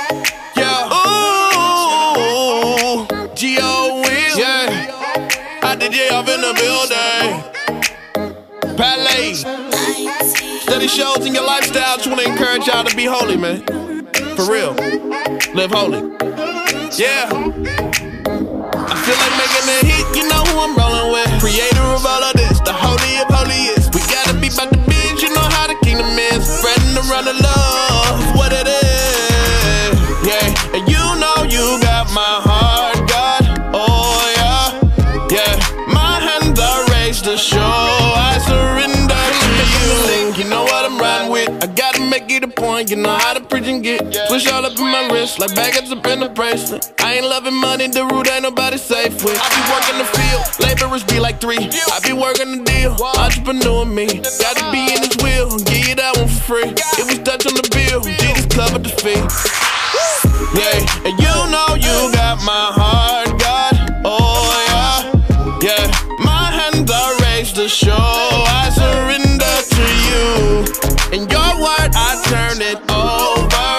Yeah. Ooh, G.O. Will. Yeah. I did off in the building. Palais. Steady shows in your lifestyle. Just wanna encourage y'all to be holy, man. For real. Live holy. Yeah. I feel like making a hit, you know who I'm rolling with. Creator of all of this, the holy of holiest. We gotta be about the biz, you know how the kingdom is. Spreading around the love, what it is. Yeah, and you know you got my heart, God. Oh yeah, yeah. My hands are raised to show I surrender to you. You know what I'm riding with. I gotta make it a point, you know how to preach and get. Switch all up in my wrist, like baggage up in the bracelet. I ain't loving money, the root ain't nobody safe with. I be working the field, laborers be like 3. I be working the deal, entrepreneur me. Gotta be in his wheel, give you that one for free. It was Dutch on the bill, Jesus covered the fee. Yeah, and you know you got my heart, God. Oh yeah, yeah. My hands are raised to show I surrender to you. In your word, I turn it over.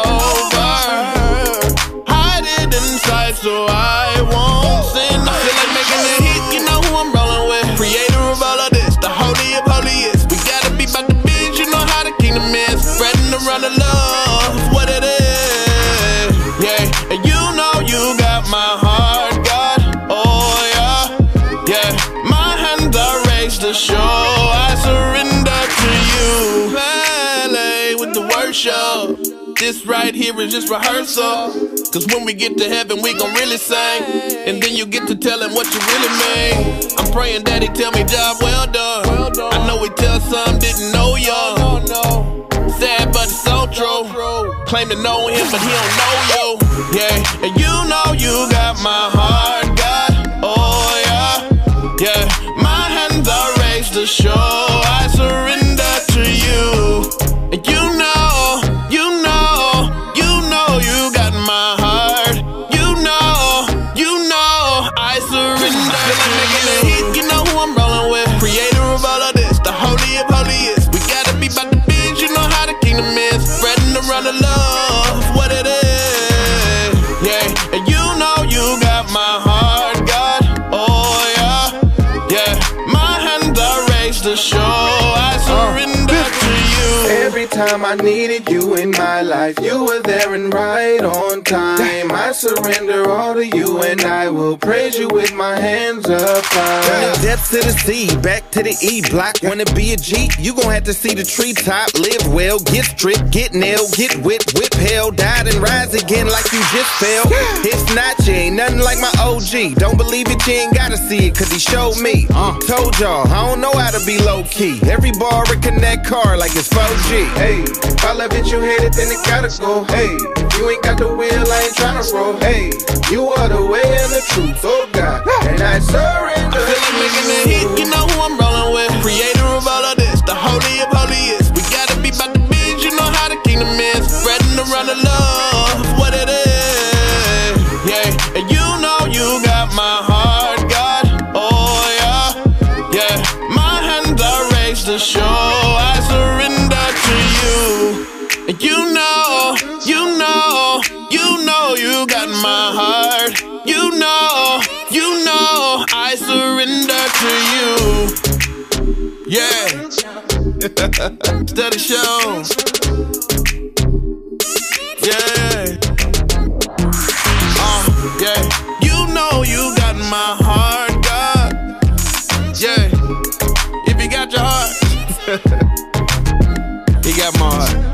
Hide it inside so I won't sin. I feel like making a hit, you know who I'm rolling with. Creator of all of this, the holy of holiest. We gotta be about the biz, you know how the kingdom is. Spreading around the love, what it is. Yeah, and you know you got my heart, God. Oh yeah, yeah. My hands are raised to show I surrender to you. Ballet with the worship. This right here is just rehearsal. Cause when we get to heaven, we gon' really sing. And then you get to tell him what you really mean. I'm praying that he tell me job well done. I know he tell some didn't know y'all. Sad but it's so true. Claim to know him but he don't know you. Yeah, and you know you got my heart, God. Oh yeah, yeah. My hands are raised to show I surrender to you. And you know you got my heart. You know I surrender. I feel like making a hit, you know who I'm rolling with. Creator of all of this, the holy of holiest. We gotta be about the biz, you know how the kingdom is. Spreading around the love, what it is. Yeah, and you know you got my heart, God. Oh yeah, yeah. My hands are raised to show I surrender to you. Every time I needed you in my life, you were there and right on time. I surrender all to you and I will praise you with my hands up high. From the depths to the sea, back to the E block. Wanna be a G, you gon' have to see the treetop. Live well, get stripped, get nailed, get whipped, whip hell, died and rise again like you just fell. It's not you, ain't nothing like my OG. Don't believe it, you ain't gotta see it, cause he showed me. Told y'all, I don't know how to be low key. Every bar in Connect car like it's 4G. Hey, if I love it, you hate it, then it gotta go. Hey, if you ain't got the wheel, I ain't tryna roll. Hey, you are the way and the truth, oh God, and I surrender. I feel like making a hit, you know who I'm rolling with. Creator of all of this, the holy of holiest. We gotta be about the biz, you know how the kingdom is. Spreading around the love, what it is. Yeah, and you know you got my heart, God. Oh yeah, yeah. My hands are raised to show I surrender to you. And you know you got my heart. You know I surrender to you. Yeah. Steady show. Yeah. Yeah. You know you got my heart, God. Yeah. If you got your heart, he got my heart.